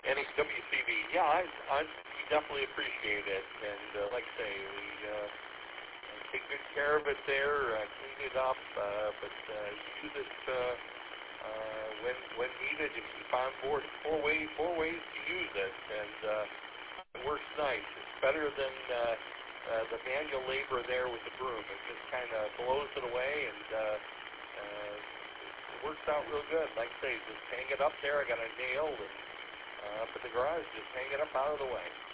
NHWCB, yeah, I definitely appreciate it. And like I say, we take good care of it there, clean it up, but use it when needed. If you find four ways to use it, and it works nice. It's better than the manual labor there with the broom. It just kind of blows it away, and it works out real good. Like I say, just hang it up there. I got a nail and up in the garage. Just hang it up out of the way.